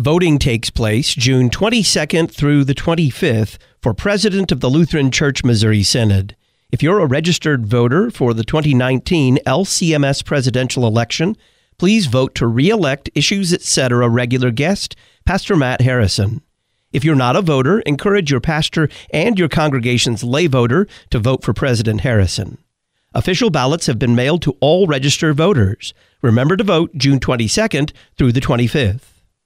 Voting takes place June 22nd through the 25th for President of the Lutheran Church Missouri Synod. If you're a registered voter for the 2019 LCMS presidential election, please vote to re-elect Issues Etc. regular guest, Pastor Matt Harrison. If you're not a voter, encourage your pastor and your congregation's lay voter to vote for President Harrison. Official ballots have been mailed to all registered voters. Remember to vote June 22nd through the 25th.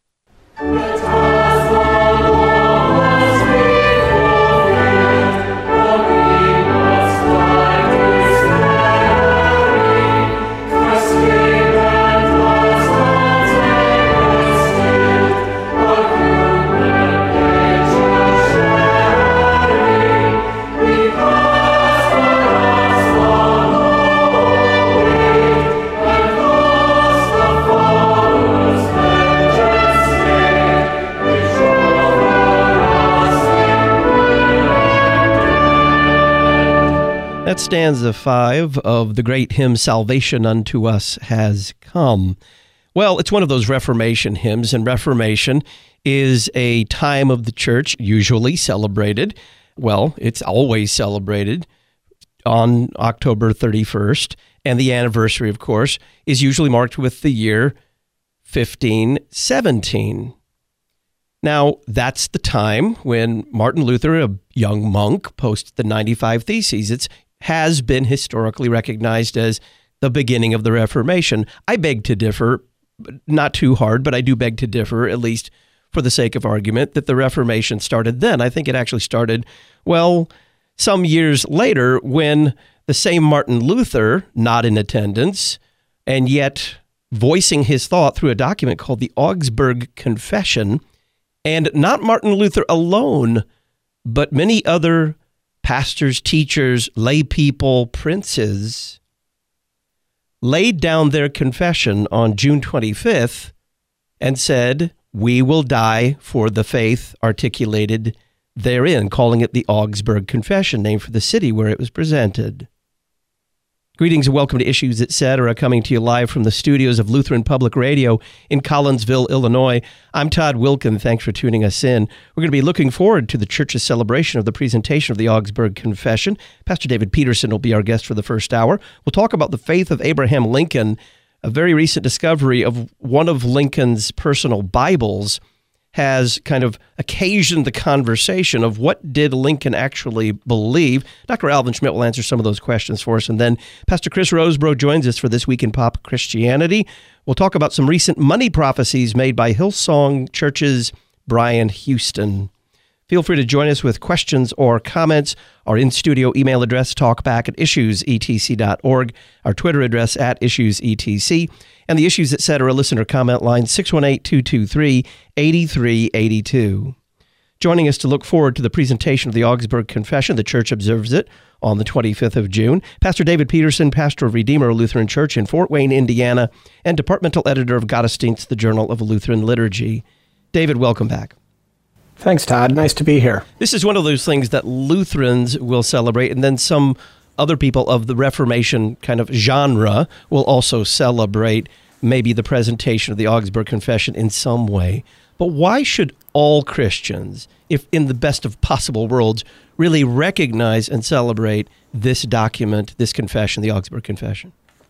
That's stanza 5 of the great hymn, Salvation Unto Us Has Come. Well, it's one of those Reformation hymns, and Reformation is a time of the church usually celebrated. Well, it's always celebrated on October 31st, and the anniversary, of course, is usually marked with the year 1517. Now, that's the time when Martin Luther, a young monk, posted the 95 Theses. It has been historically recognized as the beginning of the Reformation. I beg to differ, not too hard, but I do beg to differ, at least for the sake of argument, that the Reformation started then. I think it actually started, well, some years later when the same Martin Luther, not in attendance, and yet voicing his thought through a document called the Augsburg Confession, and not Martin Luther alone, but many other pastors, teachers, lay people, princes, laid down their confession on June 25th and said, "We will die for the faith articulated therein," calling it the Augsburg Confession, named for the city where it was presented. Greetings and welcome to Issues Etc., coming to you live from the studios of Lutheran Public Radio in Collinsville, Illinois. I'm Todd Wilken. Thanks for tuning us in. We're going to be looking forward to the church's celebration of the presentation of the Augsburg Confession. Pastor David Peterson will be our guest for the first hour. We'll talk about the faith of Abraham Lincoln. A very recent discovery of one of Lincoln's personal Bibles has kind of occasioned the conversation of what did Lincoln actually believe. Dr. Alvin Schmidt will answer some of those questions for us. And then Pastor Chris Rosebrough joins us for This Week in Pop Christianity. We'll talk about some recent money prophecies made by Hillsong Church's Brian Houston. Feel free to join us with questions or comments. Our in-studio email address, talkback@issuesetc.org. Our Twitter address, @issuesetc. And the Issues Etc. listener comment line, 618-223-8382. Joining us to look forward to the presentation of the Augsburg Confession, the church observes it on the 25th of June, Pastor David Peterson, pastor of Redeemer Lutheran Church in Fort Wayne, Indiana, and departmental editor of Gottesdienst, the Journal of Lutheran Liturgy. David, welcome back. Thanks, Todd. Nice to be here. This is one of those things that Lutherans will celebrate, and then some other people of the Reformation kind of genre will also celebrate maybe the presentation of the Augsburg Confession in some way. But why should all Christians, if in the best of possible worlds, really recognize and celebrate this document, this confession, the Augsburg Confession?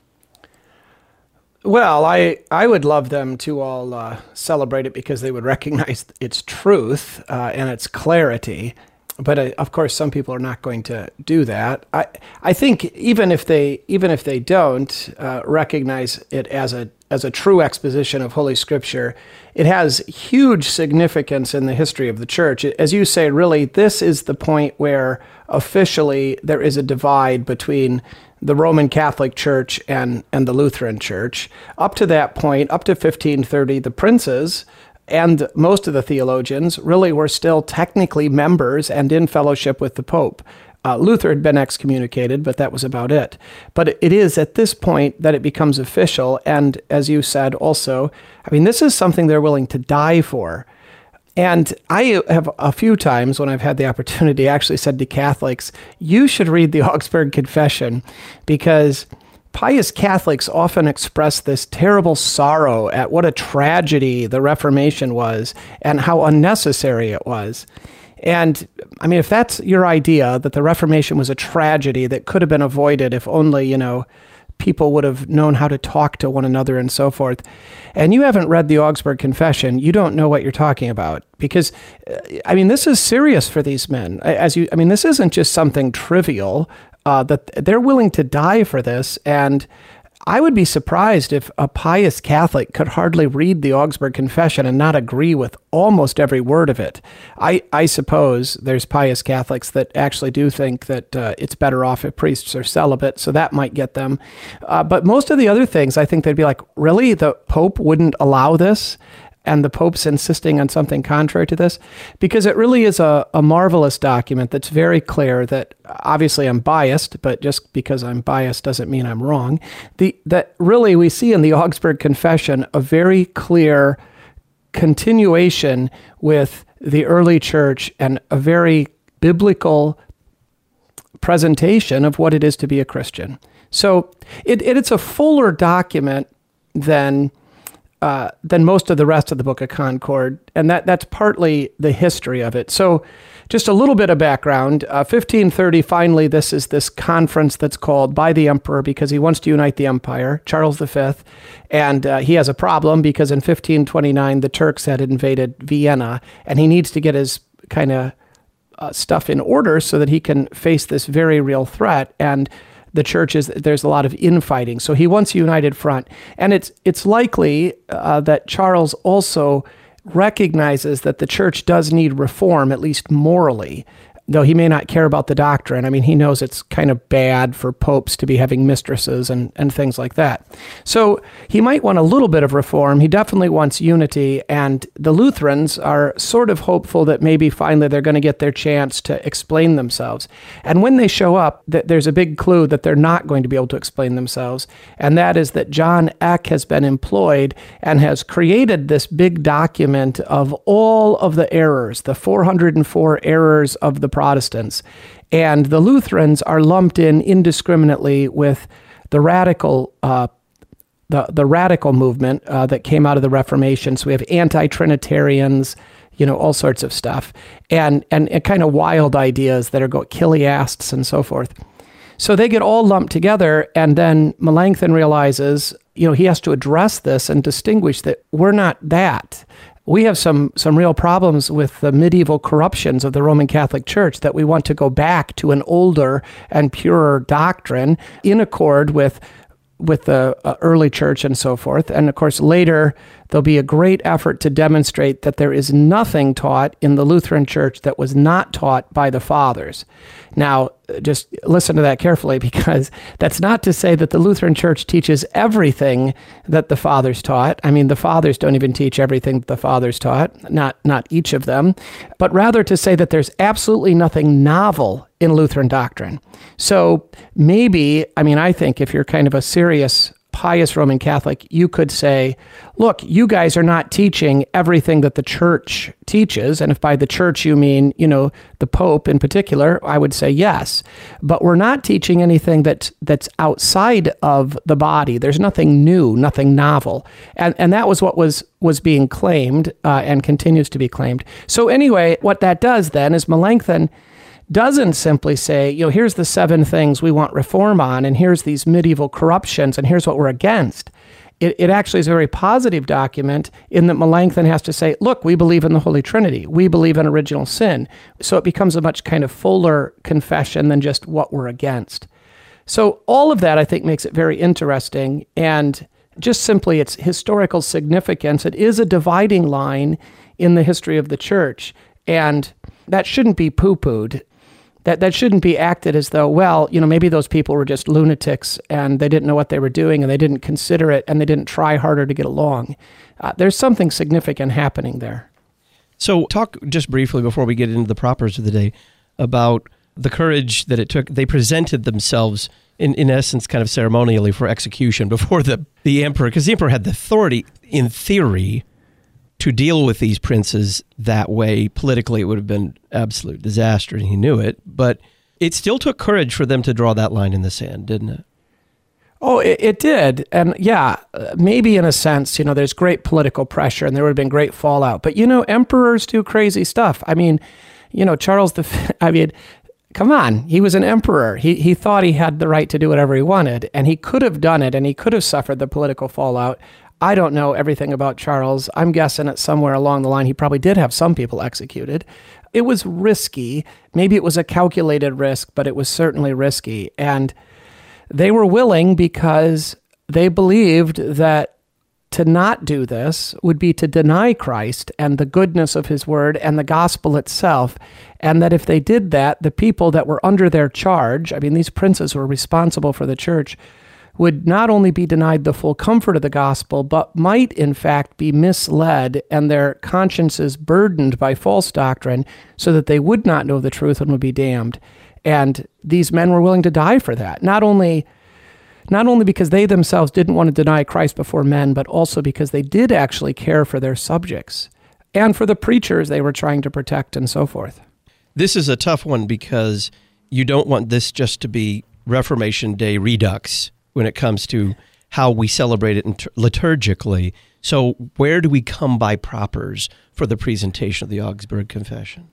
Well, I would love them to all celebrate it because they would recognize its truth and its clarity. But of course, some people are not going to do that. I think even if they don't recognize it as a true exposition of Holy Scripture, it has huge significance in the history of the church. As you say, really, this is the point where officially there is a divide between the Roman Catholic Church and the Lutheran Church. Up to that point, up to 1530, the princes and most of the theologians really were still technically members and in fellowship with the Pope. Luther had been excommunicated, but that was about it. But it is at this point that it becomes official, and as you said also, I mean, this is something they're willing to die for. And I have a few times when I've had the opportunity actually said to Catholics, you should read the Augsburg Confession because pious Catholics often express this terrible sorrow at what a tragedy the Reformation was and how unnecessary it was. And I mean, if that's your idea, that the Reformation was a tragedy that could have been avoided if only, people would have known how to talk to one another and so forth, and you haven't read the Augsburg Confession, you don't know what you're talking about. Because, this is serious for these men. This isn't just something trivial, that they're willing to die for this. And I would be surprised if a pious Catholic could hardly read the Augsburg Confession and not agree with almost every word of it. I suppose there's pious Catholics that actually do think that it's better off if priests are celibate, so that might get them. But most of the other things, I think they'd be like, really? The Pope wouldn't allow this? And the Pope's insisting on something contrary to this? Because it really is a marvelous document that's very clear that, obviously I'm biased, but just because I'm biased doesn't mean I'm wrong. That really we see in the Augsburg Confession a very clear continuation with the early church and a very biblical presentation of what it is to be a Christian. So it's a fuller document than most of the rest of the Book of Concord, and that's partly the history of it. So just a little bit of background. 1530, finally, this is this conference that's called by the emperor because he wants to unite the empire, Charles V, and he has a problem because in 1529, the Turks had invaded Vienna, and he needs to get his kind of stuff in order so that he can face this very real threat. And the churches, there's a lot of infighting. So he wants a united front. And it's likely that Charles also recognizes that the church does need reform, at least morally, though he may not care about the doctrine. He knows it's kind of bad for popes to be having mistresses and things like that. So he might want a little bit of reform. He definitely wants unity, and the Lutherans are sort of hopeful that maybe finally they're going to get their chance to explain themselves. And when they show up, there's a big clue that they're not going to be able to explain themselves, and that is that John Eck has been employed and has created this big document of all of the errors, the 404 errors of the Protestants, and the Lutherans are lumped in indiscriminately with the radical the radical movement that came out of the Reformation. So we have anti-Trinitarians, all sorts of stuff, and kind of wild ideas that are Chiliasts and so forth. So they get all lumped together, and then Melanchthon realizes, he has to address this and distinguish that we're not that. We have some real problems with the medieval corruptions of the Roman Catholic Church, that we want to go back to an older and purer doctrine in accord with the early church and so forth. And of course, later, there'll be a great effort to demonstrate that there is nothing taught in the Lutheran Church that was not taught by the Fathers. Now, just listen to that carefully, because that's not to say that the Lutheran Church teaches everything that the Fathers taught. The Fathers don't even teach everything that the Fathers taught, not each of them, but rather to say that there's absolutely nothing novel in Lutheran doctrine. So maybe, I think if you're kind of a serious pious Roman Catholic, you could say, look, you guys are not teaching everything that the church teaches. And if by the church you mean, the Pope in particular, I would say yes. But we're not teaching anything that's outside of the body. There's nothing new, nothing novel. And that was what was being claimed and continues to be claimed. So anyway, what that does then is Melanchthon doesn't simply say, here's the 7 things we want reform on, and here's these medieval corruptions, and here's what we're against. It actually is a very positive document in that Melanchthon has to say, look, we believe in the Holy Trinity. We believe in original sin. So it becomes a much kind of fuller confession than just what we're against. So all of that, I think, makes it very interesting. And just simply its historical significance, it is a dividing line in the history of the church. And that shouldn't be poo-pooed. That shouldn't be acted as though, maybe those people were just lunatics and they didn't know what they were doing and they didn't consider it and they didn't try harder to get along. There's something significant happening there. So talk just briefly before we get into the propers of the day about the courage that it took. They presented themselves in essence kind of ceremonially for execution before the emperor, because the emperor had the authority in theory to deal with these princes that way. Politically, it would have been absolute disaster, and he knew it. But it still took courage for them to draw that line in the sand, didn't it? Oh, it did. And yeah, maybe in a sense, there's great political pressure and there would have been great fallout. But, emperors do crazy stuff. I mean, Charles come on, he was an emperor. He thought he had the right to do whatever he wanted, and he could have done it, and he could have suffered the political fallout. I don't know everything about Charles. I'm guessing that somewhere along the line, he probably did have some people executed. It was risky. Maybe it was a calculated risk, but it was certainly risky. And they were willing because they believed that to not do this would be to deny Christ and the goodness of his word and the gospel itself. And that if they did that, the people that were under their charge, these princes were responsible for the church, would not only be denied the full comfort of the gospel, but might in fact be misled and their consciences burdened by false doctrine so that they would not know the truth and would be damned. And these men were willing to die for that. Not only because they themselves didn't want to deny Christ before men, but also because they did actually care for their subjects and for the preachers they were trying to protect and so forth. This is a tough one because you don't want this just to be Reformation Day redux when it comes to how we celebrate it liturgically. So where do we come by propers for the presentation of the Augsburg Confession?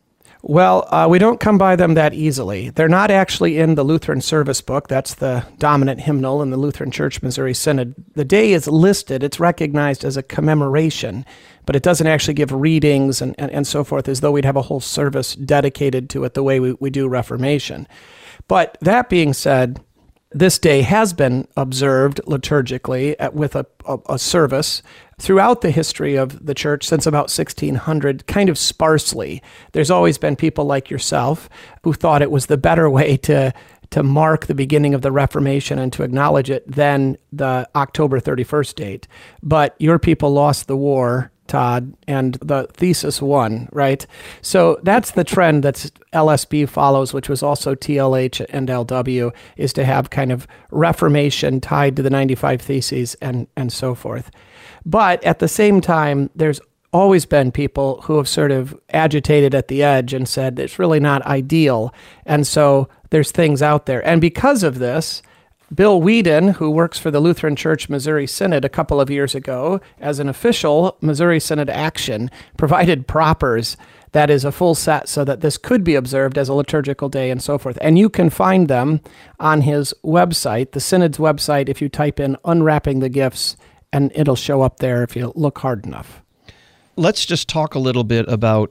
Well, we don't come by them that easily. They're not actually in the Lutheran Service Book. That's the dominant hymnal in the Lutheran Church Missouri Synod. The day is listed. It's recognized as a commemoration, but it doesn't actually give readings and so forth as though we'd have a whole service dedicated to it the way we do Reformation. But that being said, this day has been observed liturgically with a service throughout the history of the church since about 1600, kind of sparsely. There's always been people like yourself who thought it was the better way to mark the beginning of the Reformation and to acknowledge it than the October 31st date. But your people lost the war, Todd, and the thesis won, right? So that's the trend that LSB follows, which was also TLH and LW, is to have kind of Reformation tied to the 95 Theses and so forth. But at the same time, there's always been people who have sort of agitated at the edge and said it's really not ideal. And so there's things out there. And because of this, Bill Whedon, who works for the Lutheran Church Missouri Synod a couple of years ago, as an official Missouri Synod action, provided propers, that is a full set, so that this could be observed as a liturgical day and so forth. And you can find them on his website, the Synod's website, if you type in Unwrapping the Gifts, and it'll show up there if you look hard enough. Let's just talk a little bit about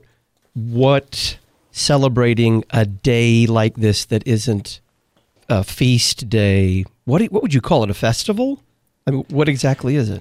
what celebrating a day like this that isn't a feast day, what would you call it, a festival? What exactly is it?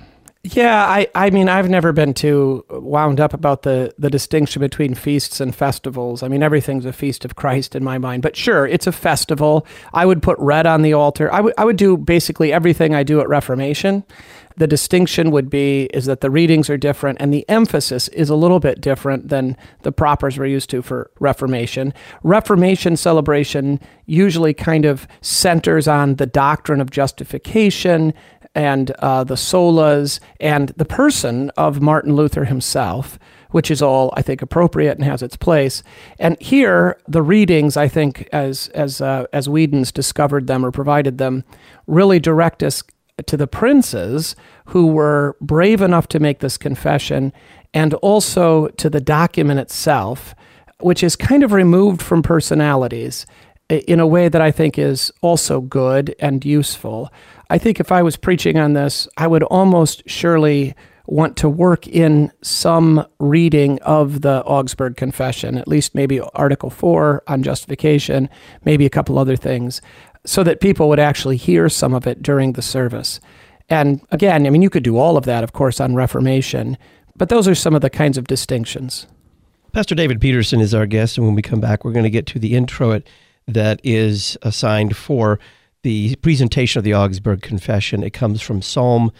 Yeah, I've never been too wound up about the distinction between feasts and festivals. Everything's a feast of Christ in my mind. But sure, it's a festival. I would put red on the altar. I would do basically everything I do at Reformation. The distinction is that the readings are different and the emphasis is a little bit different than the propers we're used to for Reformation. Reformation celebration usually kind of centers on the doctrine of justification and the solas and the person of Martin Luther himself, which is all, I think, appropriate and has its place. And here, the readings, I think, as Whedon's discovered them or provided them, really direct us to the princes who were brave enough to make this confession, and also to the document itself, which is kind of removed from personalities in a way that I think is also good and useful. I think if I was preaching on this, I would almost surely want to work in some reading of the Augsburg Confession, at least maybe Article 4 on justification, maybe a couple other things, so that people would actually hear some of it during the service. And again, you could do all of that, of course, on Reformation, but those are some of the kinds of distinctions. Pastor David Peterson is our guest, and when we come back, we're going to get to the introit that is assigned for the presentation of the Augsburg Confession. It comes from Psalm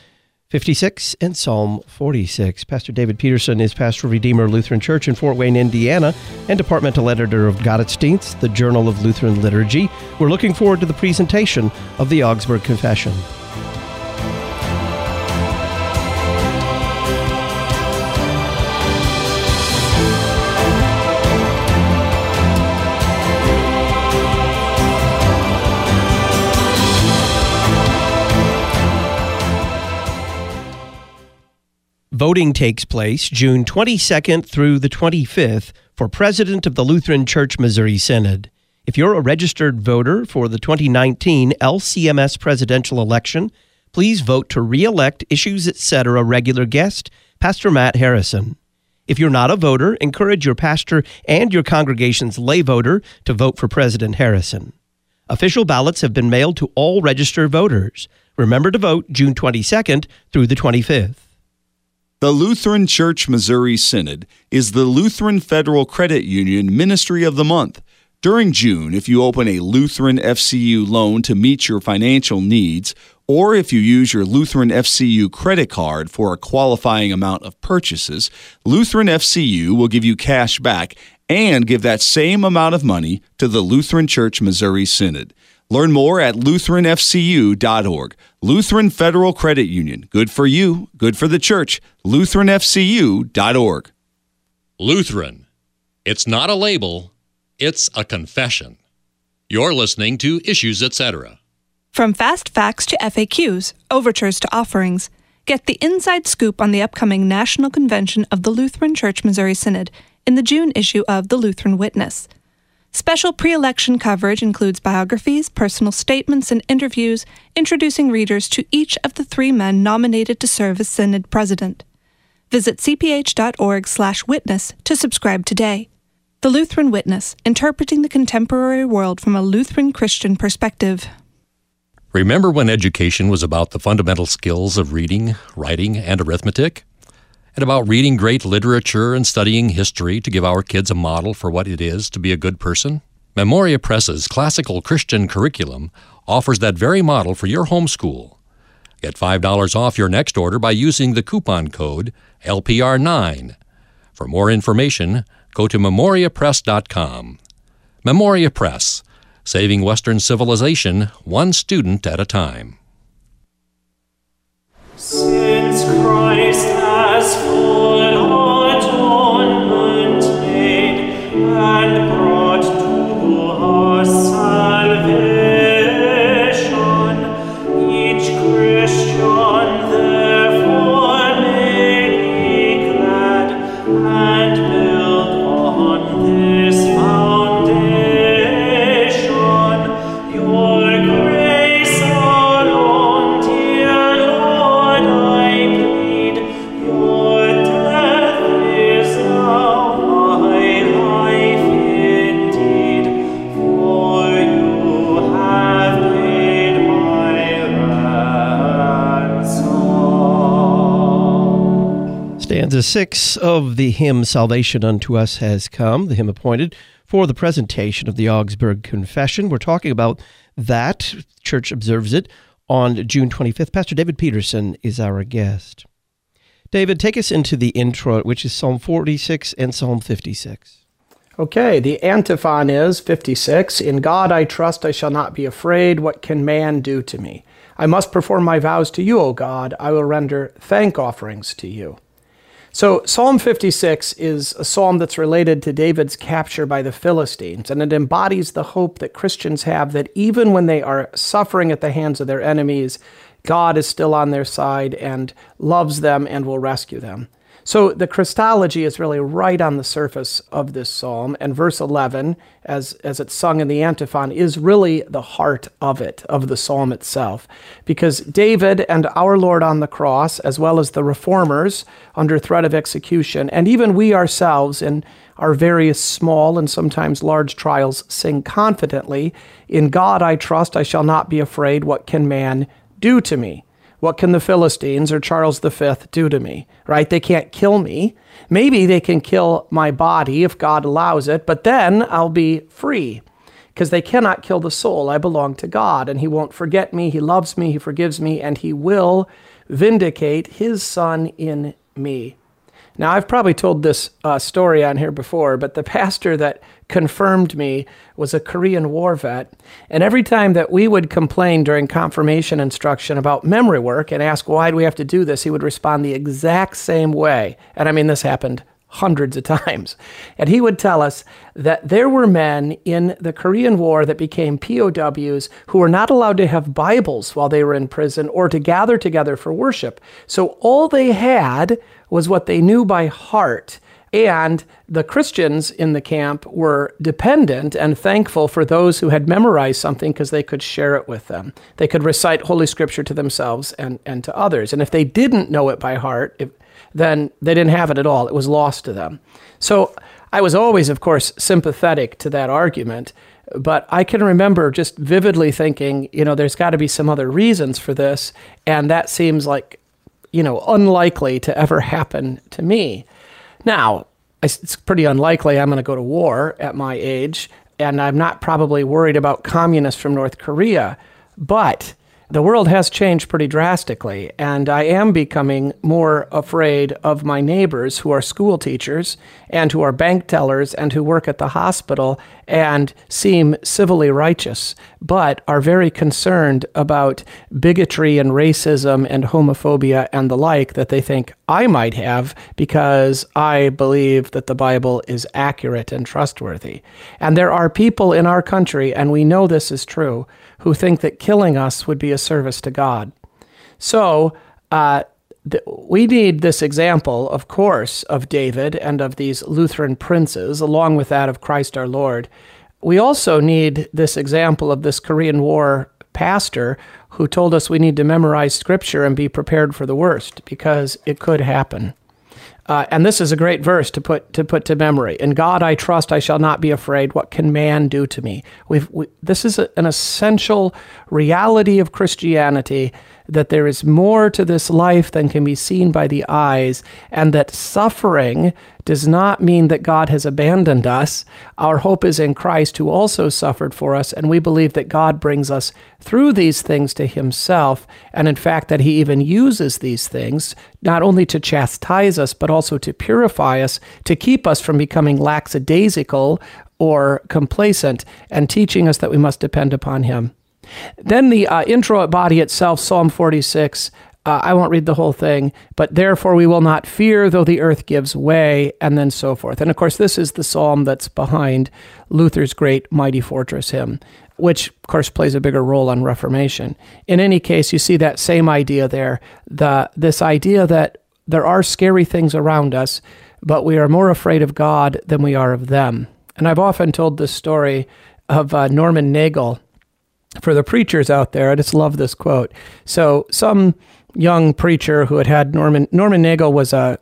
56 and Psalm 46. Pastor David Peterson is pastor of Redeemer Lutheran Church in Fort Wayne, Indiana, and departmental editor of Gottesdienst, the Journal of Lutheran Liturgy. We're looking forward to the presentation of the Augsburg Confession. Voting takes place June 22nd through the 25th for President of the Lutheran Church Missouri Synod. If you're a registered voter for the 2019 LCMS presidential election, please vote to re-elect Issues Etc. regular guest, Pastor Matt Harrison. If you're not a voter, encourage your pastor and your congregation's lay voter to vote for President Harrison. Official ballots have been mailed to all registered voters. Remember to vote June 22nd through the 25th. The Lutheran Church Missouri Synod is the Lutheran Federal Credit Union Ministry of the Month. During June, if you open a Lutheran FCU loan to meet your financial needs, or if you use your Lutheran FCU credit card for a qualifying amount of purchases, Lutheran FCU will give you cash back and give that same amount of money to the Lutheran Church Missouri Synod. Learn more at lutheranfcu.org. Lutheran Federal Credit Union. Good for you, good for the church. lutheranfcu.org. Lutheran. It's not a label, it's a confession. You're listening to Issues Etc. From fast facts to FAQs, overtures to offerings, get the inside scoop on the upcoming National Convention of the Lutheran Church Missouri Synod in the June issue of The Lutheran Witness. Special pre-election coverage includes biographies, personal statements, and interviews introducing readers to each of the 3 men nominated to serve as Synod President. Visit cph.org/witness to subscribe today. The Lutheran Witness, interpreting the contemporary world from a Lutheran Christian perspective. Remember when education was about the fundamental skills of reading, writing, and arithmetic? And about reading great literature and studying history to give our kids a model for what it is to be a good person? Memoria Press's classical Christian curriculum offers that very model for your homeschool. Get $5 off your next order by using the coupon code LPR9. For more information, go to memoriapress.com. Memoria Press, saving Western civilization one student at a time. Since Christ has full atonement made and brought to us salvation, each Christian therefore may be glad and build on this foundation. Your grace alone, dear Lord, I plead. Your death is now my life indeed, for you have paid my ransom. Stanza 6 of the hymn Salvation Unto Us Has Come, the hymn appointed for the presentation of the Augsburg Confession. We're talking about that. Church observes it on June 25th. Pastor David Peterson is our guest. David, take us into the intro, which is Psalm 46 and Psalm 56. Okay, the antiphon is 56. In God I trust, I shall not be afraid. What can man do to me? I must perform my vows to you, O God. I will render thank offerings to you. So Psalm 56 is a psalm that's related to David's capture by the Philistines, and it embodies the hope that Christians have that even when they are suffering at the hands of their enemies, God is still on their side and loves them and will rescue them. So the Christology is really right on the surface of this psalm, and verse 11, as it's sung in the antiphon, is really the heart of it, of the psalm itself. Because David and our Lord on the cross, as well as the reformers under threat of execution, and even we ourselves in our various small and sometimes large trials, sing confidently, "In God I trust, I shall not be afraid. What can man do to me?" What can the Philistines or Charles V do to me, right? They can't kill me. Maybe they can kill my body if God allows it, but then I'll be free because they cannot kill the soul. I belong to God, and he won't forget me. He loves me. He forgives me, and he will vindicate his Son in me. Now, I've probably told this story on here before, but the pastor that confirmed me was a Korean War vet. And every time that we would complain during confirmation instruction about memory work and ask, why do we have to do this? He would respond the exact same way. And I mean, this happened hundreds of times. And he would tell us that there were men in the Korean War that became POWs who were not allowed to have Bibles while they were in prison or to gather together for worship. So all they had was what they knew by heart. And the Christians in the camp were dependent and thankful for those who had memorized something because they could share it with them. They could recite Holy Scripture to themselves and to others. And if they didn't know it by heart, then they didn't have it at all. It was lost to them. So I was always, of course, sympathetic to that argument. But I can remember just vividly thinking, there's got to be some other reasons for this. And that seems like, unlikely to ever happen to me. Now, it's pretty unlikely I'm going to go to war at my age, and I'm not probably worried about communists from North Korea, but the world has changed pretty drastically, and I am becoming more afraid of my neighbors who are school teachers and who are bank tellers and who work at the hospital and seem civilly righteous, but are very concerned about bigotry and racism and homophobia and the like that they think I might have because I believe that the Bible is accurate and trustworthy. And there are people in our country, and we know this is true, who think that killing us would be a service to God. So we need this example, of course, of David and of these Lutheran princes, along with that of Christ our Lord. We also need this example of this Korean War pastor who told us we need to memorize Scripture and be prepared for the worst, because it could happen. And this is a great verse to put to memory. In God I trust, I shall not be afraid. What can man do to me? This is an essential reality of Christianity, that there is more to this life than can be seen by the eyes, and that suffering does not mean that God has abandoned us. Our hope is in Christ, who also suffered for us, and we believe that God brings us through these things to himself, and in fact that he even uses these things not only to chastise us, but also to purify us, to keep us from becoming lackadaisical or complacent, and teaching us that we must depend upon him. Then the intro body itself, Psalm 46, I won't read the whole thing, but therefore we will not fear though the earth gives way, and then so forth. And of course, this is the psalm that's behind Luther's great Mighty Fortress hymn, which of course plays a bigger role on Reformation. In any case, you see that same idea there, this idea that there are scary things around us, but we are more afraid of God than we are of them. And I've often told this story of Norman Nagel. For the preachers out there, I just love this quote. So some young preacher who had Norman Nagel was a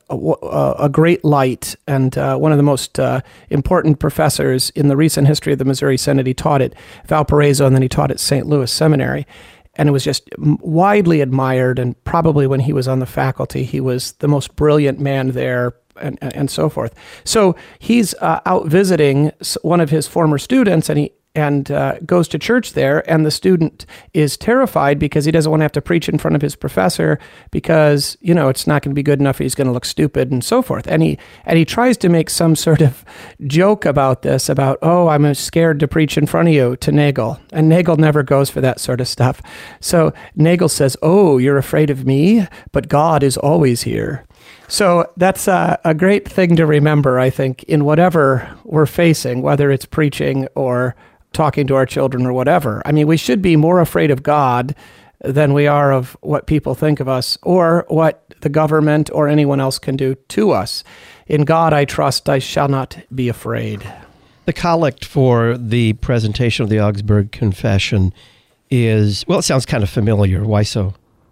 great light and one of the most important professors in the recent history of the Missouri Synod. He taught at Valparaiso, and then he taught at St. Louis Seminary. And it was just widely admired, and probably when he was on the faculty, he was the most brilliant man there, and so forth. So he's out visiting one of his former students, and goes to church there, and the student is terrified because he doesn't want to have to preach in front of his professor because, it's not going to be good enough, he's going to look stupid and so forth. And he tries to make some sort of joke about this, I'm scared to preach in front of you, to Nagel. And Nagel never goes for that sort of stuff. So Nagel says, "Oh, you're afraid of me, but God is always here." So that's a great thing to remember, I think, in whatever we're facing, whether it's preaching or talking to our children or whatever. I mean, we should be more afraid of God than we are of what people think of us or what the government or anyone else can do to us. In God I trust, I shall not be afraid. The collect for the presentation of the Augsburg Confession is, it sounds kind of familiar. Why so?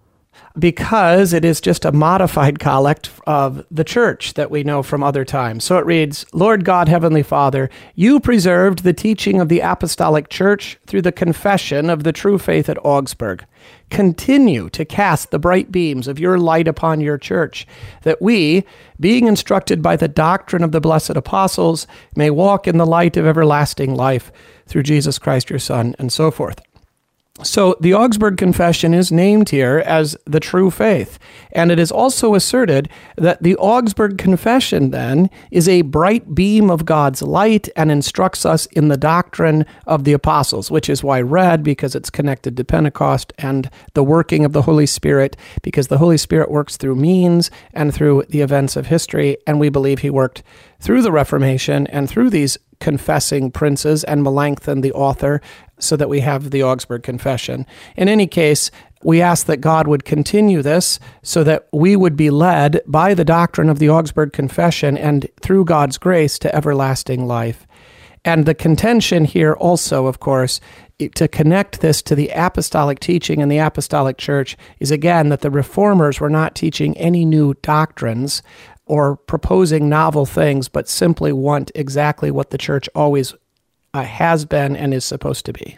Because it is just a modified collect of the church that we know from other times. So it reads, Lord God, Heavenly Father, you preserved the teaching of the Apostolic Church through the confession of the true faith at Augsburg. Continue to cast the bright beams of your light upon your church, that we, being instructed by the doctrine of the blessed apostles, may walk in the light of everlasting life through Jesus Christ, your Son, and so forth. So the Augsburg Confession is named here as the true faith, and it is also asserted that the Augsburg Confession then is a bright beam of God's light and instructs us in the doctrine of the apostles, which is why read, because it's connected to Pentecost and the working of the Holy Spirit, because the Holy Spirit works through means and through the events of history, and we believe he worked through the Reformation and through these confessing princes and Melanchthon, the author, so that we have the Augsburg Confession. In any case, We ask that God would continue this so that we would be led by the doctrine of the Augsburg Confession and through God's grace to everlasting life. And the contention here also, of course, to connect this to the apostolic teaching in the apostolic church is again that the reformers were not teaching any new doctrines or proposing novel things, but simply want exactly what the church always has been and is supposed to be.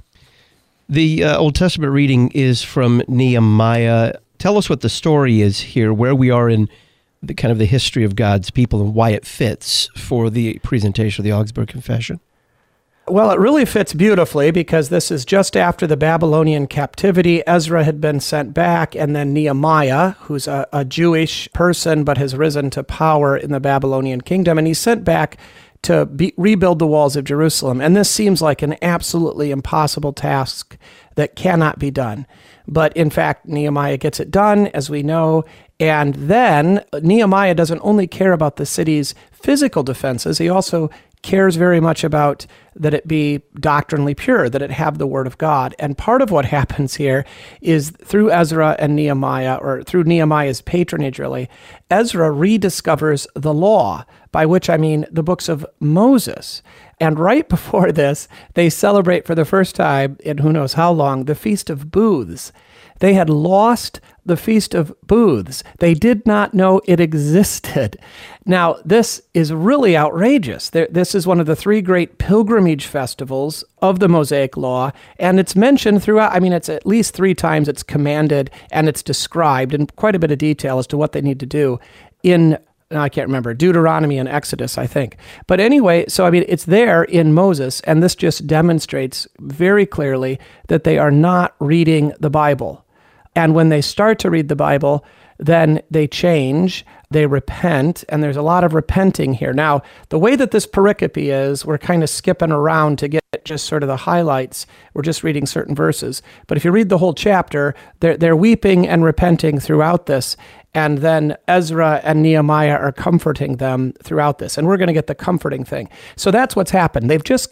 The Old Testament reading is from Nehemiah. Tell us what the story is here, where we are in the kind of the history of God's people and why it fits for the presentation of the Augsburg Confession. Well, it really fits beautifully because this is just after the Babylonian captivity. Ezra had been sent back, and then Nehemiah, who's a Jewish person but has risen to power in the Babylonian kingdom, and he's sent back to rebuild the walls of Jerusalem. And this seems like an absolutely impossible task that cannot be done. But in fact, Nehemiah gets it done, as we know. And then Nehemiah doesn't only care about the city's physical defenses, he also cares very much about that it be doctrinally pure, that it have the word of God. And part of what happens here is through Ezra and Nehemiah, or through Nehemiah's patronage really, Ezra rediscovers the law, by which I mean the books of Moses. And right before this, they celebrate for the first time in who knows how long, the Feast of Booths. They had lost the Feast of Booths. They did not know it existed. Now, this is really outrageous. This is one of the three great pilgrimage festivals of the Mosaic Law, and it's mentioned throughout. I mean, it's at least three times it's commanded, and it's described in quite a bit of detail as to what they need to do in, I can't remember, Deuteronomy and Exodus, I think. But anyway, so I mean, it's there in Moses, and this just demonstrates very clearly that they are not reading the Bible. And when they start to read the Bible, then they change, they repent, and there's a lot of repenting here. Now, the way that this pericope is, we're kind of skipping around to get just sort of the highlights. We're just reading certain verses. But if you read the whole chapter, they're weeping and repenting throughout this. And then Ezra and Nehemiah are comforting them throughout this. And we're going to get the comforting thing. So that's what's happened.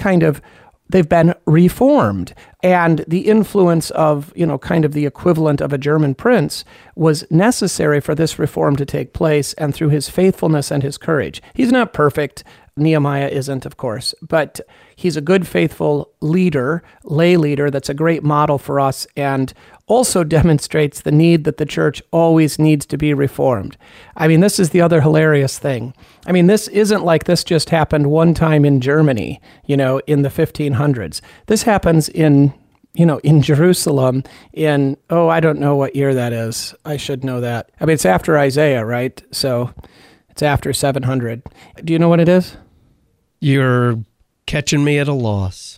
They've been reformed, and the influence of, kind of the equivalent of a German prince was necessary for this reform to take place, and through his faithfulness and his courage. He's not perfect. Nehemiah isn't, of course, but he's a good, faithful leader, lay leader that's a great model for us and also demonstrates the need that the church always needs to be reformed. I mean, this is the other hilarious thing. I mean, this isn't like this just happened one time in Germany, in the 1500s. This happens in Jerusalem in, I don't know what year that is. I should know that. I mean, it's after Isaiah, right? So it's after 700. Do you know what it is? You're catching me at a loss.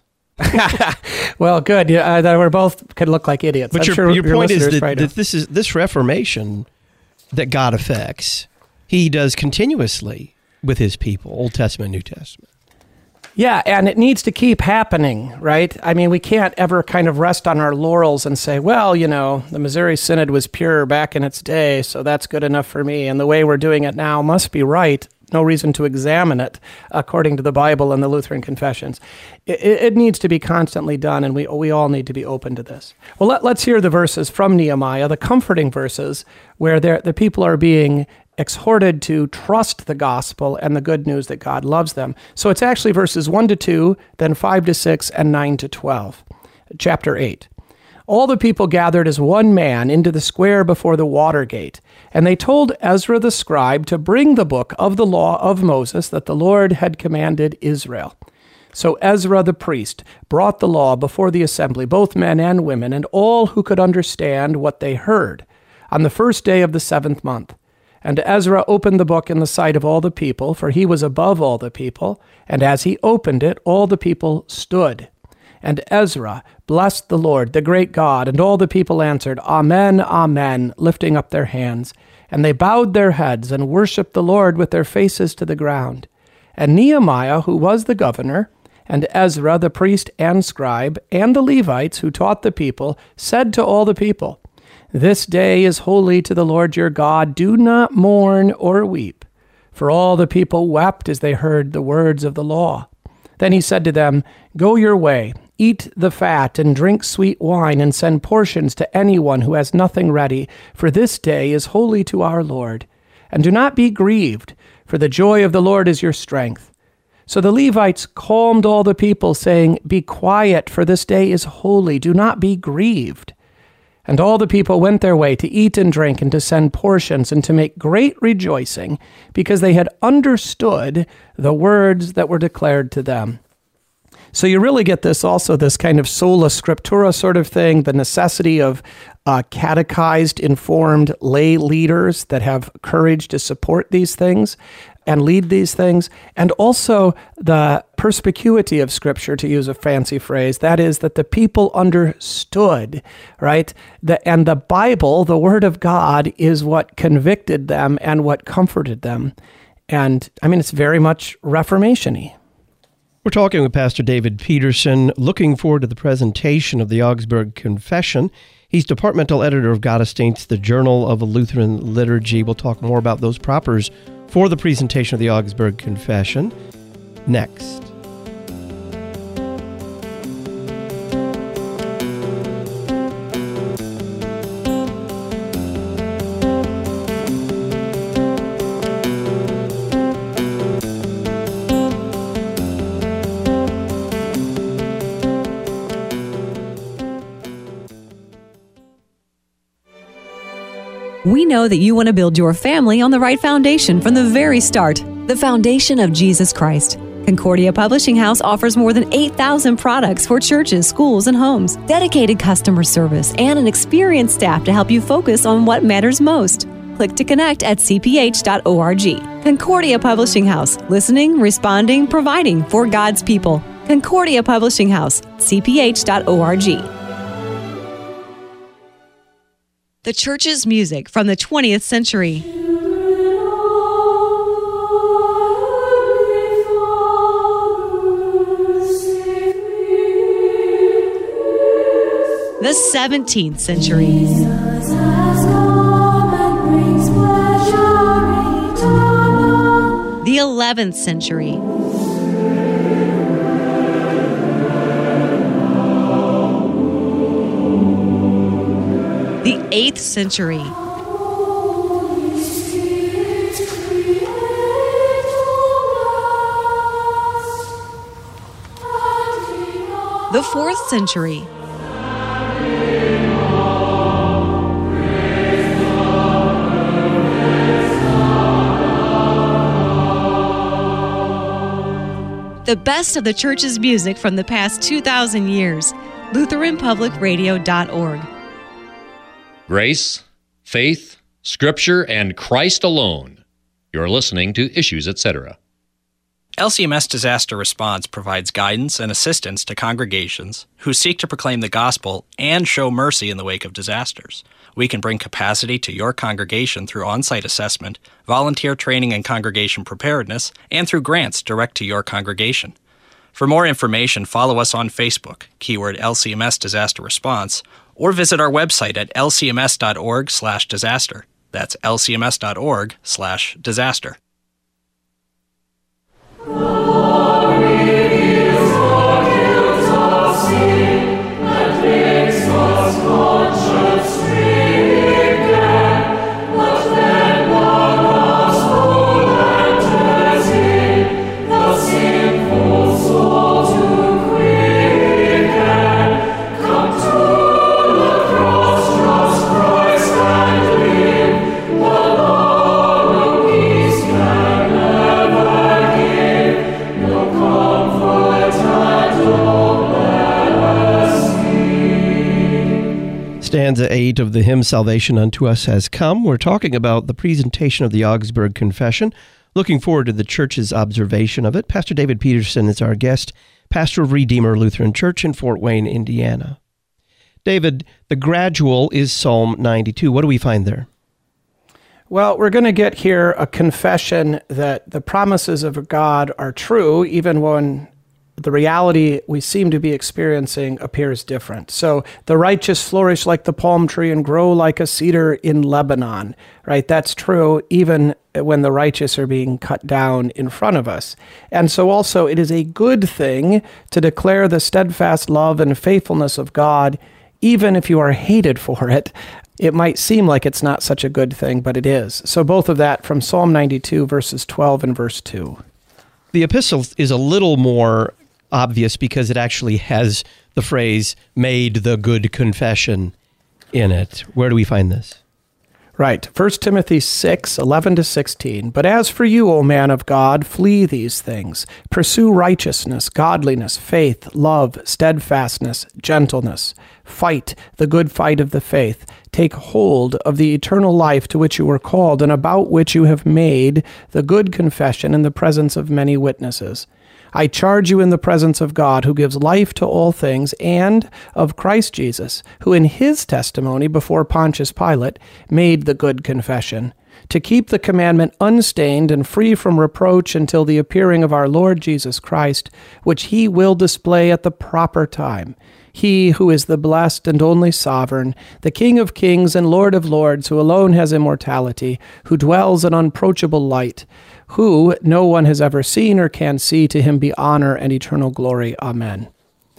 Well, good. We're both could look like idiots. But your point is that this reformation that God affects, he does continuously with his people, Old Testament, New Testament. Yeah, and it needs to keep happening, right? I mean, we can't ever kind of rest on our laurels and say, well, the Missouri Synod was pure back in its day, so that's good enough for me, and the way we're doing it now must be right. No reason to examine it according to the Bible and the Lutheran confessions. It needs to be constantly done, and we all need to be open to this. Well, let's hear the verses from Nehemiah, the comforting verses, where the people are being exhorted to trust the gospel and the good news that God loves them. So it's actually verses 1-2, then 5-6, and 9-12. Chapter 8. All the people gathered as one man into the square before the water gate, and they told Ezra the scribe to bring the book of the law of Moses that the Lord had commanded Israel. So Ezra the priest brought the law before the assembly, both men and women, and all who could understand what they heard, on the first day of the 7th month. And Ezra opened the book in the sight of all the people, for he was above all the people, and as he opened it, all the people stood. And Ezra blessed the Lord, the great God, and all the people answered, Amen, Amen, lifting up their hands. And they bowed their heads and worshipped the Lord with their faces to the ground. And Nehemiah, who was the governor, and Ezra, the priest and scribe, and the Levites who taught the people, said to all the people, This day is holy to the Lord your God. Do not mourn or weep. For all the people wept as they heard the words of the law. Then he said to them, Go your way, Eat the fat and drink sweet wine and send portions to anyone who has nothing ready, for this day is holy to our Lord. And do not be grieved, for the joy of the Lord is your strength. So the Levites calmed all the people, saying, Be quiet, for this day is holy. Do not be grieved. And all the people went their way to eat and drink and to send portions and to make great rejoicing, because they had understood the words that were declared to them. So you really get this kind of sola scriptura sort of thing, the necessity of catechized, informed lay leaders that have courage to support these things and lead these things, and also the perspicuity of Scripture, to use a fancy phrase, that is that the people understood, right? And the Bible, the Word of God, is what convicted them and what comforted them. And, I mean, it's very much Reformation-y. We're talking with Pastor David Peterson, looking forward to the presentation of the Augsburg Confession. He's departmental editor of Gottesdienst, the Journal of Lutheran Liturgy. We'll talk more about those propers for the presentation of the Augsburg Confession next. We know that you want to build your family on the right foundation from the very start, the foundation of Jesus Christ. Concordia Publishing House offers more than 8,000 products for churches, schools, and homes, dedicated customer service, and an experienced staff to help you focus on what matters most. Click to connect at cph.org. Concordia Publishing House, listening, responding, providing for God's people. Concordia Publishing House, cph.org. The church's music from the 20th century. The 17th century. The 11th century. The 8th century. The 4th century. The best of the church's music from the past 2,000 years. LutheranPublicRadio.org. Grace, faith, Scripture, and Christ alone. You're listening to Issues, Etc. LCMS Disaster Response provides guidance and assistance to congregations who seek to proclaim the gospel and show mercy in the wake of disasters. We can bring capacity to your congregation through on-site assessment, volunteer training and congregation preparedness, and through grants direct to your congregation. For more information, follow us on Facebook, keyword LCMS Disaster Response, or visit our website at lcms.org/disaster. That's lcms.org/disaster. Stanza 8 of the hymn Salvation Unto Us Has Come. We're talking about the presentation of the Augsburg Confession. Looking forward to the church's observation of it. Pastor David Peterson is our guest, pastor of Redeemer Lutheran Church in Fort Wayne, Indiana. David, the gradual is Psalm 92. What do we find there? Well, we're going to get here a confession that the promises of God are true, even when the reality we seem to be experiencing appears different. So the righteous flourish like the palm tree and grow like a cedar in Lebanon, right? That's true even when the righteous are being cut down in front of us. And so also it is a good thing to declare the steadfast love and faithfulness of God, even if you are hated for it. It might seem like it's not such a good thing, but it is. So both of that from Psalm 92, verses 12 and verse 2. The epistle is a little more obvious because it actually has the phrase, made the good confession in it. Where do we find this? Right. 1 Timothy 6, 11 to 16. But as for you, O man of God, flee these things. Pursue righteousness, godliness, faith, love, steadfastness, gentleness. Fight the good fight of the faith. Take hold of the eternal life to which you were called and about which you have made the good confession in the presence of many witnesses. I charge you in the presence of God, who gives life to all things, and of Christ Jesus, who in his testimony before Pontius Pilate made the good confession, to keep the commandment unstained and free from reproach until the appearing of our Lord Jesus Christ, which he will display at the proper time. He who is the blessed and only sovereign, the King of kings and Lord of lords, who alone has immortality, who dwells in unapproachable light, who no one has ever seen or can see, to him be honor and eternal glory. Amen.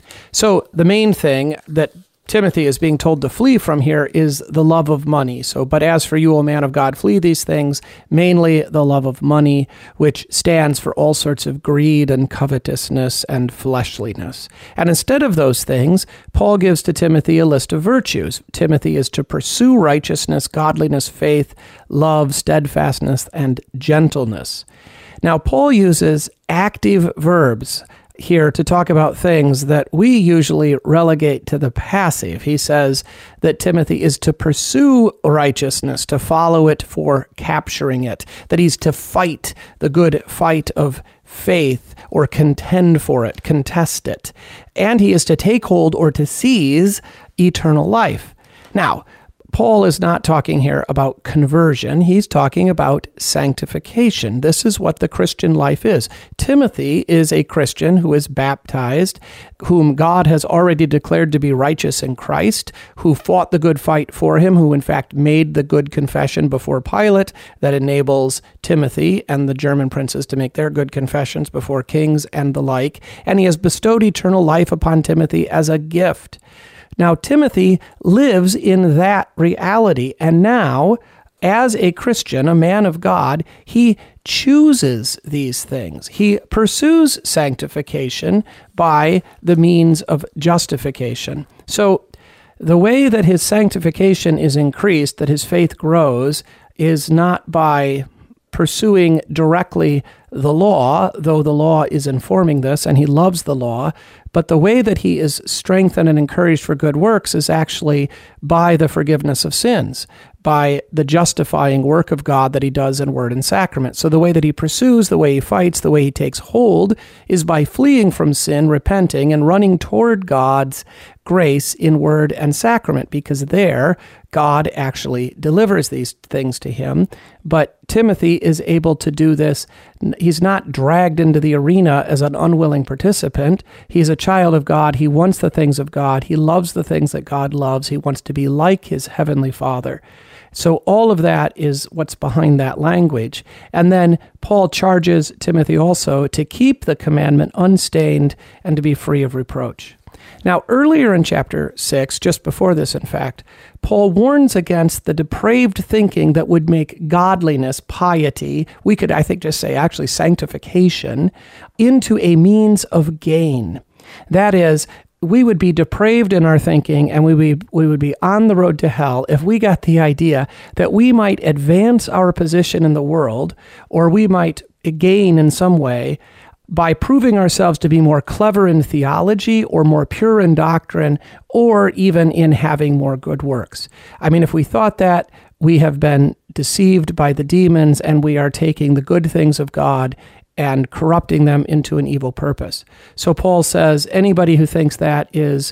So the main thing that Timothy is being told to flee from here is the love of money. So, but as for you, O man of God, flee these things, mainly the love of money, which stands for all sorts of greed and covetousness and fleshliness. And instead of those things, Paul gives to Timothy a list of virtues. Timothy is to pursue righteousness, godliness, faith, love, steadfastness, and gentleness. Now, Paul uses active verbs here to talk about things that we usually relegate to the passive. He says that Timothy is to pursue righteousness, to follow it for capturing it, that he's to fight the good fight of faith or contend for it, contest it, and he is to take hold or to seize eternal life. Now, Paul is not talking here about conversion. He's talking about sanctification. This is what the Christian life is. Timothy is a Christian who is baptized, whom God has already declared to be righteous in Christ, who fought the good fight for him, who in fact made the good confession before Pilate that enables Timothy and the German princes to make their good confessions before kings and the like. And he has bestowed eternal life upon Timothy as a gift. Now, Timothy lives in that reality, and now, as a Christian, a man of God, he chooses these things. He pursues sanctification by the means of justification. So, the way that his sanctification is increased, that his faith grows, is not by pursuing directly the law, though the law is informing this, and he loves the law, but the way that he is strengthened and encouraged for good works is actually by the forgiveness of sins, by the justifying work of God that he does in word and sacrament. So the way that he pursues, the way he fights, the way he takes hold is by fleeing from sin, repenting, and running toward God's grace in word and sacrament, because there God actually delivers these things to him. But Timothy is able to do this. He's not dragged into the arena as an unwilling participant. He's a child of God. He wants the things of God. He loves the things that God loves. He wants to be like his heavenly Father. So all of that is what's behind that language. And then Paul charges Timothy also to keep the commandment unstained and to be free of reproach. Now, earlier in chapter 6, just before this, in fact, Paul warns against the depraved thinking that would make godliness, piety, we could, I think, just say actually sanctification, into a means of gain. That is, we would be depraved in our thinking, and we would be on the road to hell if we got the idea that we might advance our position in the world, or we might gain in some way by proving ourselves to be more clever in theology or more pure in doctrine, or even in having more good works. I mean, if we thought that, we have been deceived by the demons, and we are taking the good things of God and corrupting them into an evil purpose. So Paul says anybody who thinks that is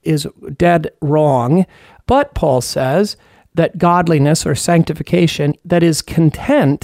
dead wrong. But Paul says that godliness or sanctification that is content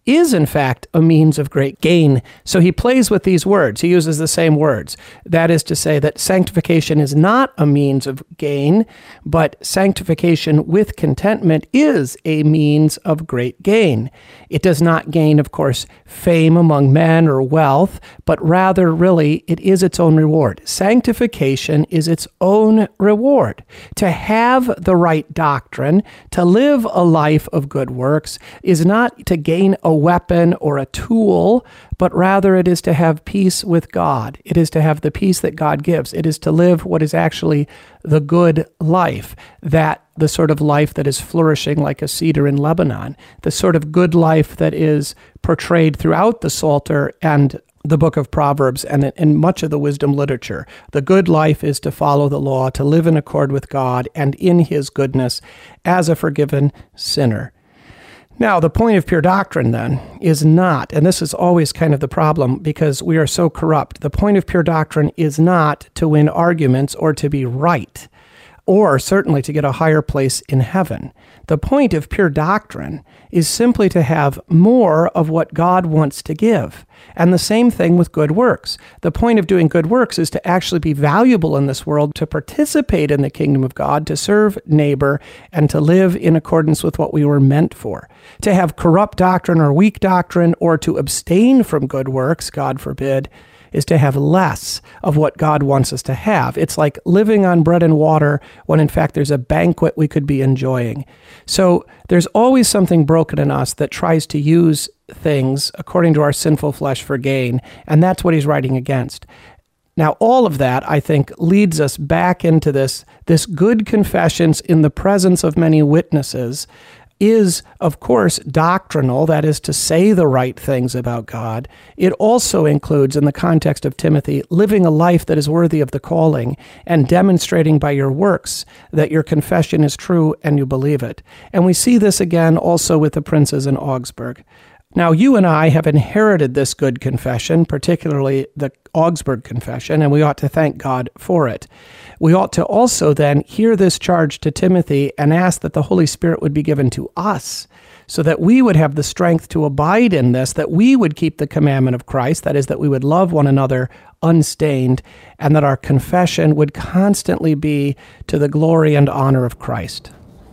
is in fact a means of great gain. So he plays with these words. He uses the same words. That is to say that sanctification is not a means of gain, but sanctification with contentment is a means of great gain. It does not gain, of course, fame among men or wealth, but rather really it is its own reward. Sanctification is its own reward. To have the right doctrine, to live a life of good works, is not to gain a weapon or a tool, but rather it is to have peace with God. It is to have the peace that God gives. It is to live what is actually the good life, that the sort of life that is flourishing like a cedar in Lebanon, the sort of good life that is portrayed throughout the Psalter and the book of Proverbs and in much of the wisdom literature. The good life is to follow the law, to live in accord with God and in his goodness as a forgiven sinner. Now, the point of pure doctrine, then, is not, and this is always kind of the problem because we are so corrupt, the point of pure doctrine is not to win arguments or to be right, or certainly to get a higher place in heaven. The point of pure doctrine is simply to have more of what God wants to give. And the same thing with good works. The point of doing good works is to actually be valuable in this world, to participate in the kingdom of God, to serve neighbor, and to live in accordance with what we were meant for. To have corrupt doctrine or weak doctrine, or to abstain from good works, God forbid, is to have less of what God wants us to have. It's like living on bread and water when in fact there's a banquet we could be enjoying. So there's always something broken in us that tries to use things according to our sinful flesh for gain, and that's what he's writing against. Now, all of that, I think, leads us back into this good confessions in the presence of many witnesses is, of course, doctrinal, that is to say the right things about God. It also includes, in the context of Timothy, living a life that is worthy of the calling and demonstrating by your works that your confession is true and you believe it. And we see this again also with the princes in Augsburg. Now, you and I have inherited this good confession, particularly the Augsburg Confession, and we ought to thank God for it. We ought to also then hear this charge to Timothy and ask that the Holy Spirit would be given to us so that we would have the strength to abide in this, that we would keep the commandment of Christ, that is, that we would love one another unstained, and that our confession would constantly be to the glory and honor of Christ.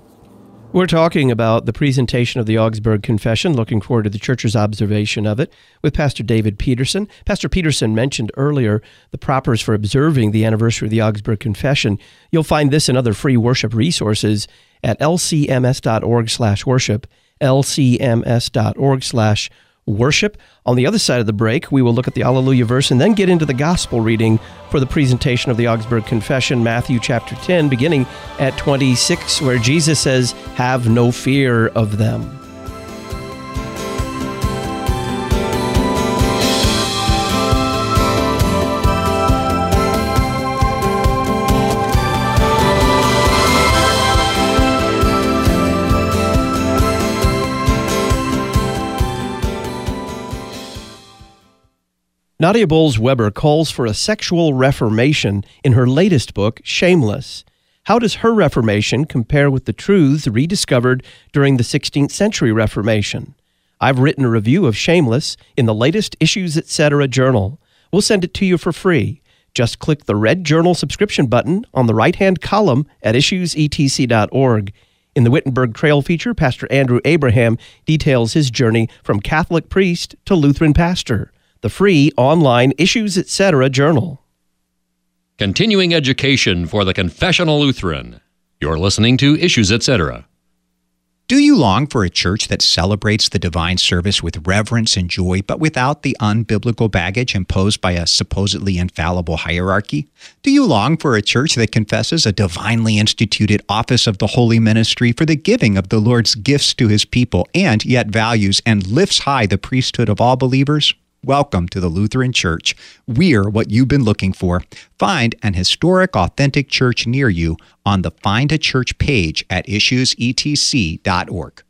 We're talking about the presentation of the Augsburg Confession, looking forward to the Church's observation of it, with Pastor David Peterson. Pastor Peterson mentioned earlier the propers for observing the anniversary of the Augsburg Confession. You'll find this and other free worship resources at lcms.org/worship, lcms.org/worship. On the other side of the break, we will look at the Alleluia verse and then get into the gospel reading for the presentation of the Augsburg Confession, Matthew chapter 10, beginning at 26, where Jesus says, "Have no fear of them." Nadia Bolz-Weber calls for a sexual reformation in her latest book, Shameless. How does her reformation compare with the truths rediscovered during the 16th century Reformation? I've written a review of Shameless in the latest Issues Etc. journal. We'll send it to you for free. Just click the red journal subscription button on the right-hand column at issuesetc.org. In the Wittenberg Trail feature, Pastor Andrew Abraham details his journey from Catholic priest to Lutheran pastor. The free online Issues Etc. journal. Continuing education for the Confessional Lutheran. You're listening to Issues Etc. Do you long for a church that celebrates the divine service with reverence and joy, but without the unbiblical baggage imposed by a supposedly infallible hierarchy? Do you long for a church that confesses a divinely instituted office of the holy ministry for the giving of the Lord's gifts to his people, and yet values and lifts high the priesthood of all believers? Welcome to the Lutheran Church. We're what you've been looking for. Find an historic, authentic church near you on the Find a Church page at issuesetc.org.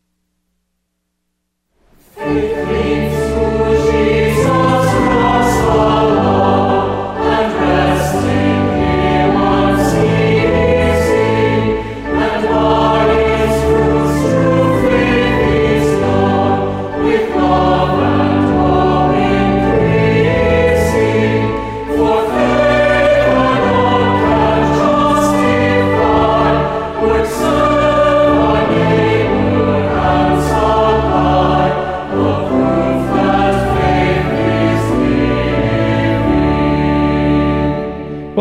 With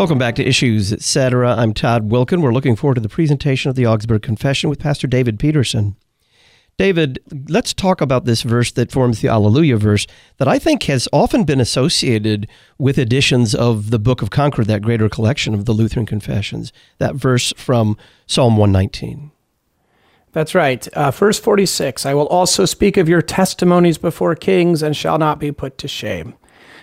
Welcome back to Issues, Etc. I'm Todd Wilken. We're looking forward to the presentation of the Augsburg Confession with Pastor David Peterson. David, let's talk about this verse that forms the Alleluia verse that I think has often been associated with editions of the Book of Concord, that greater collection of the Lutheran Confessions, that verse from Psalm 119. That's right. Verse 46, I will also speak of your testimonies before kings and shall not be put to shame.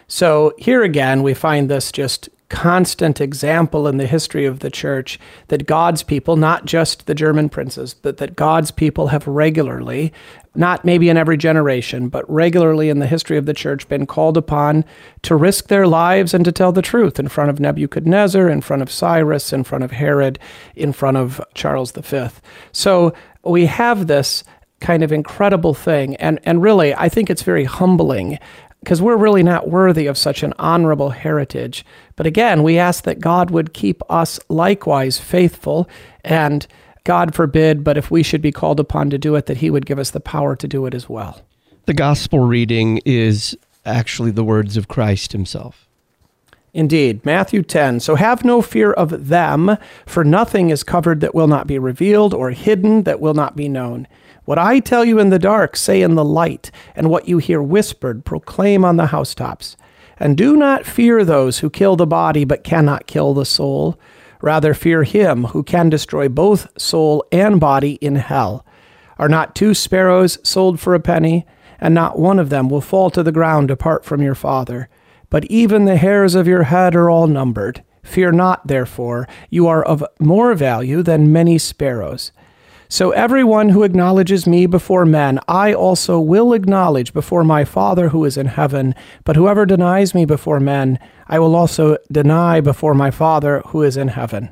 So here again, we find this just constant example in the history of the church that God's people, not just the German princes, but that God's people have regularly, not maybe in every generation, but regularly in the history of the church, been called upon to risk their lives and to tell the truth in front of Nebuchadnezzar, in front of Cyrus, in front of Herod, in front of Charles V. So we have this kind of incredible thing, and really, I think it's very humbling because we're really not worthy of such an honorable heritage. But again, we ask that God would keep us likewise faithful, and God forbid, but if we should be called upon to do it, that he would give us the power to do it as well. The gospel reading is actually the words of Christ himself. Indeed, Matthew 10, so have no fear of them, for nothing is covered that will not be revealed, or hidden that will not be known. What I tell you in the dark, say in the light, and what you hear whispered, proclaim on the housetops. And do not fear those who kill the body, but cannot kill the soul. Rather fear him who can destroy both soul and body in hell. Are not 2 sparrows sold for a penny? And not one of them will fall to the ground apart from your Father. But even the hairs of your head are all numbered. Fear not, therefore, you are of more value than many sparrows. So everyone who acknowledges me before men, I also will acknowledge before my Father who is in heaven. But whoever denies me before men, I will also deny before my Father who is in heaven.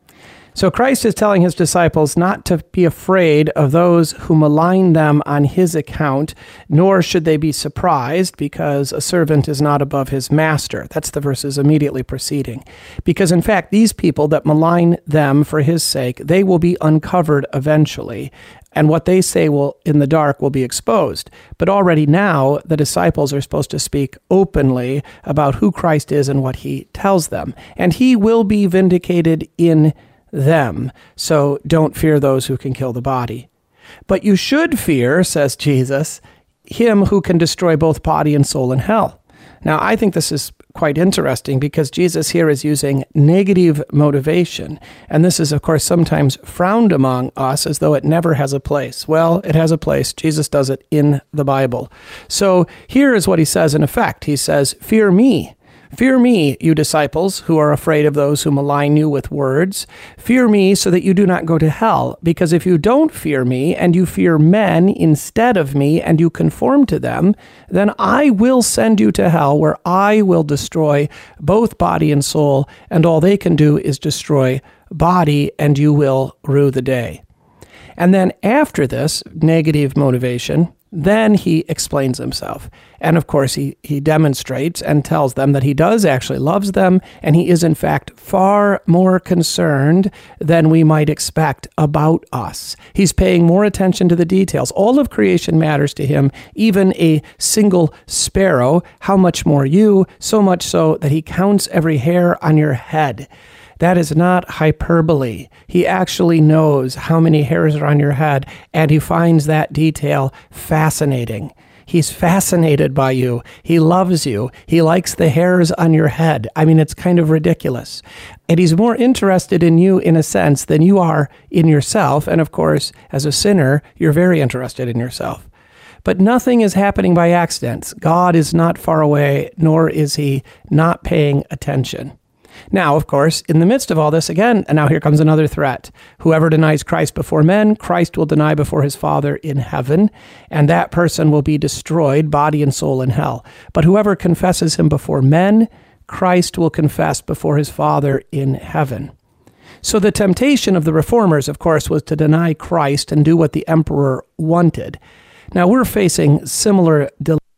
So Christ is telling his disciples not to be afraid of those who malign them on his account, nor should they be surprised, because a servant is not above his master. That's the verses immediately preceding. Because in fact, these people that malign them for his sake, they will be uncovered eventually, and what they say will in the dark will be exposed. But already now, the disciples are supposed to speak openly about who Christ is and what he tells them, and he will be vindicated in them. So don't fear those who can kill the body. But you should fear, says Jesus, him who can destroy both body and soul in hell. Now, I think this is quite interesting because Jesus here is using negative motivation. And this is, of course, sometimes frowned among us as though it never has a place. Well, it has a place. Jesus does it in the Bible. So here is what he says in effect. He says, fear me. Fear me, you disciples, who are afraid of those who malign you with words. Fear me so that you do not go to hell. Because if you don't fear me, and you fear men instead of me, and you conform to them, then I will send you to hell, where I will destroy both body and soul, and all they can do is destroy body, and you will rue the day. And then after this negative motivation, then he explains himself. And of course, he demonstrates and tells them that he does actually loves them, and he is in fact far more concerned than we might expect about us. He's paying more attention to the details. All of creation matters to him, even a single sparrow. How much more you? So much so that he counts every hair on your head. That is not hyperbole. He actually knows how many hairs are on your head, and he finds that detail fascinating. He's fascinated by you. He loves you. He likes the hairs on your head. I mean, it's kind of ridiculous. And he's more interested in you, in a sense, than you are in yourself. And of course, as a sinner, you're very interested in yourself. But nothing is happening by accident. God is not far away, nor is he not paying attention. Now, of course, in the midst of all this, again, and now here comes another threat. Whoever denies Christ before men, Christ will deny before his Father in heaven, and that person will be destroyed, body and soul, in hell. But whoever confesses him before men, Christ will confess before his Father in heaven. So the temptation of the reformers, of course, was to deny Christ and do what the emperor wanted. Now, we're facing similar dilemmas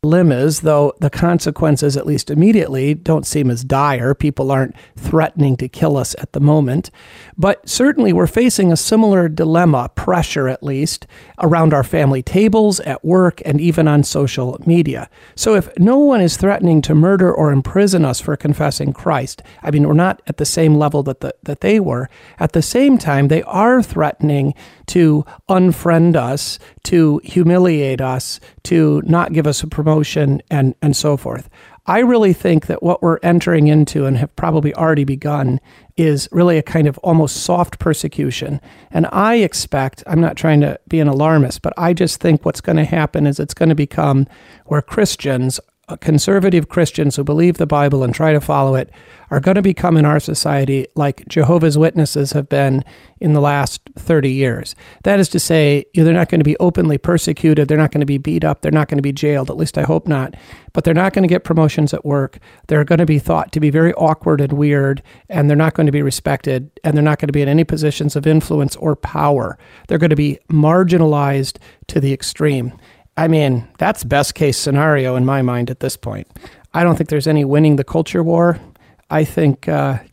limb is, though the consequences, at least immediately, don't seem as dire. People aren't threatening to kill us at the moment. But certainly we're facing a similar dilemma, pressure at least, around our family tables, at work, and even on social media. So if no one is threatening to murder or imprison us for confessing Christ, I mean, we're not at the same level that they were. At the same time, they are threatening to unfriend us, to humiliate us, to not give us a promotion, and so forth. I really think that what we're entering into, and have probably already begun, is really a kind of almost soft persecution. And I expect, I'm not trying to be an alarmist, but I just think what's going to happen is it's going to become where Christians, conservative Christians who believe the Bible and try to follow it, are going to become in our society like Jehovah's Witnesses have been in the last 30 years. That is to say, they're not going to be openly persecuted, they're not going to be beat up, they're not going to be jailed, at least I hope not, but they're not going to get promotions at work, they're going to be thought to be very awkward and weird, and they're not going to be respected, and they're not going to be in any positions of influence or power. They're going to be marginalized to the extreme. I mean, that's best case scenario in my mind at this point. I don't think there's any winning the culture war. I think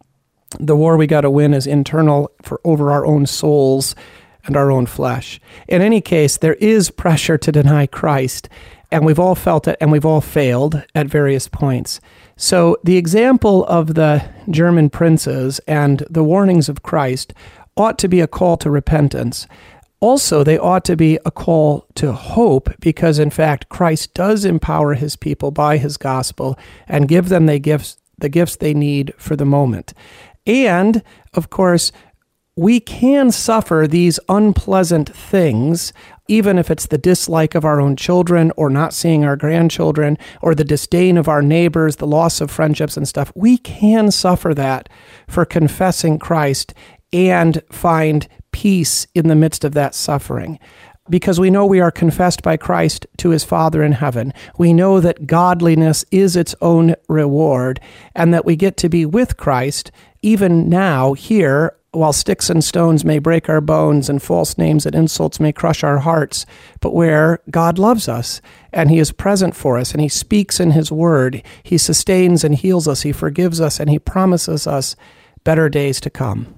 the war we got to win is internal over our own souls and our own flesh. In any case, there is pressure to deny Christ, and we've all felt it, and we've all failed at various points. So the example of the German princes and the warnings of Christ ought to be a call to repentance. Also, they ought to be a call to hope, because in fact, Christ does empower his people by his gospel and give them the gifts they need for the moment. And, of course, we can suffer these unpleasant things, even if it's the dislike of our own children or not seeing our grandchildren or the disdain of our neighbors, the loss of friendships and stuff. We can suffer that for confessing Christ and find peace in the midst of that suffering. Because we know we are confessed by Christ to his Father in heaven. We know that godliness is its own reward, and that we get to be with Christ even now, here, while sticks and stones may break our bones and false names and insults may crush our hearts, but where God loves us, and he is present for us, and he speaks in his word. He sustains and heals us, he forgives us, and he promises us better days to come.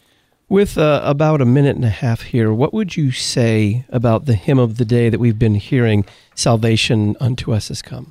With about a minute and a half here, what would you say about the hymn of the day that we've been hearing, Salvation Unto Us Has Come?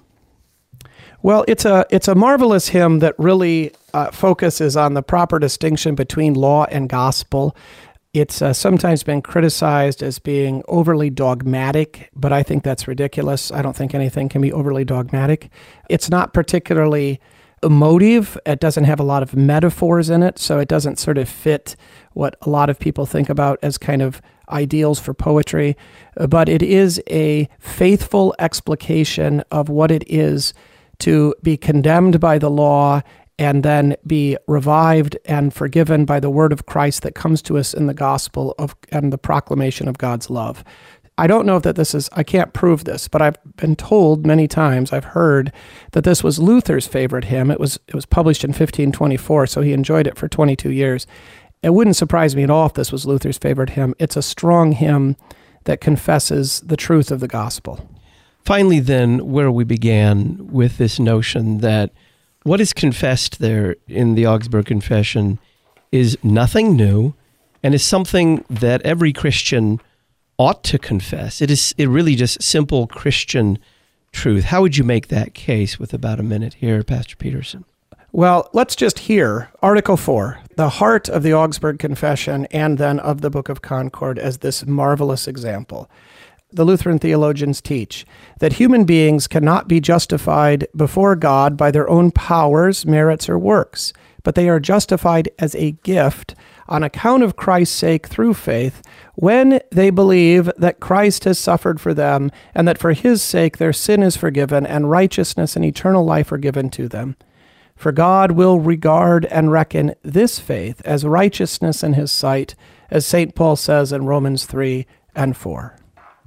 Well, it's a marvelous hymn that really focuses on the proper distinction between law and gospel. It's sometimes been criticized as being overly dogmatic, but I think that's ridiculous. I don't think anything can be overly dogmatic. It's not particularly emotive. It doesn't have a lot of metaphors in it, so it doesn't sort of fit what a lot of people think about as kind of ideals for poetry. But it is a faithful explication of what it is to be condemned by the law and then be revived and forgiven by the word of Christ that comes to us in the gospel and the proclamation of God's love. I don't know if I can't prove this, but I've been told many times, I've heard that this was Luther's favorite hymn. It was published in 1524, so he enjoyed it for 22 years. It wouldn't surprise me at all if this was Luther's favorite hymn. It's a strong hymn that confesses the truth of the gospel. Finally, then, where we began with this notion that what is confessed there in the Augsburg Confession is nothing new and is something that every Christian ought to confess. It really just simple Christian truth. How would you make that case with about a minute here, Pastor Peterson? Well, let's just hear Article 4, the heart of the Augsburg Confession and then of the Book of Concord, as this marvelous example. The Lutheran theologians teach that human beings cannot be justified before God by their own powers, merits, or works, but they are justified as a gift on account of Christ's sake through faith when they believe that Christ has suffered for them and that for his sake their sin is forgiven and righteousness and eternal life are given to them. For God will regard and reckon this faith as righteousness in his sight, as St. Paul says in Romans 3 and 4.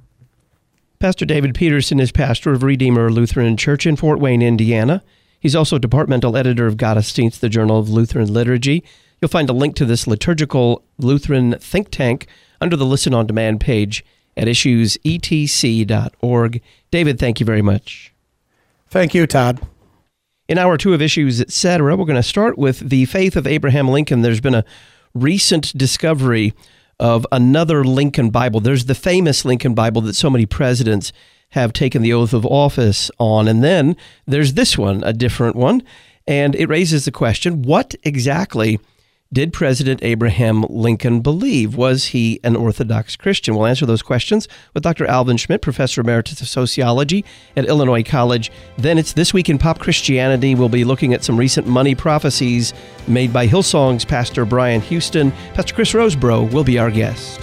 Pastor David Peterson is pastor of Redeemer Lutheran Church in Fort Wayne, Indiana. He's also departmental editor of Gottesdienst, the Journal of Lutheran Liturgy. You'll find a link to this liturgical Lutheran think tank under the Listen on Demand page at issuesetc.org. David, thank you very much. Thank you, Todd. In hour 2 of Issues, Etc., we're going to start with the faith of Abraham Lincoln. There's been a recent discovery of another Lincoln Bible. There's the famous Lincoln Bible that so many presidents have taken the oath of office on. And then there's this one, a different one. And it raises the question, what exactly did President Abraham Lincoln believe? Was he an Orthodox Christian? We'll answer those questions with Dr. Alvin Schmidt, Professor Emeritus of Sociology at Illinois College. Then it's This Week in Pop Christianity. We'll be looking at some recent money prophecies made by Hillsong's Pastor Brian Houston. Pastor Chris Rosebrough will be our guest.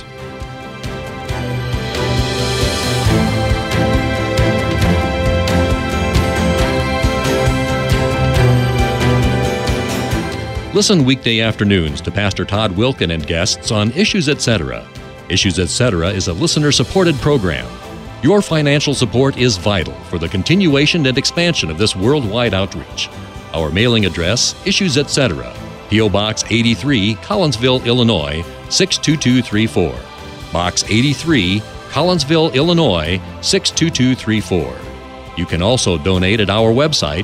Listen weekday afternoons to Pastor Todd Wilken and guests on Issues Etc. Issues Etc. is a listener-supported program. Your financial support is vital for the continuation and expansion of this worldwide outreach. Our mailing address, Issues Etc., P.O. Box 83, Collinsville, Illinois, 62234. Box 83, Collinsville, Illinois, 62234. You can also donate at our website,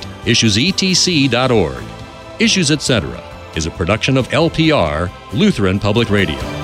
issuesetc.org. Issues Etc. is a production of LPR, Lutheran Public Radio.